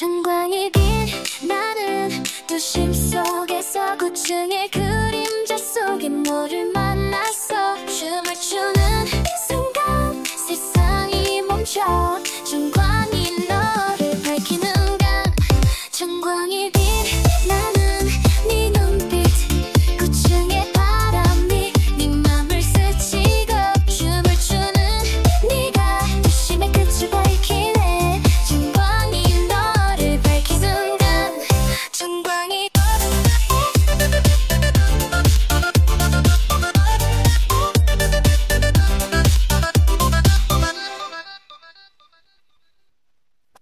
晨광이긴 나는 또 심속에서 고층의 그림자 속에 너를 만났어. 춤을 추는 이 순간 세상이 멈춰.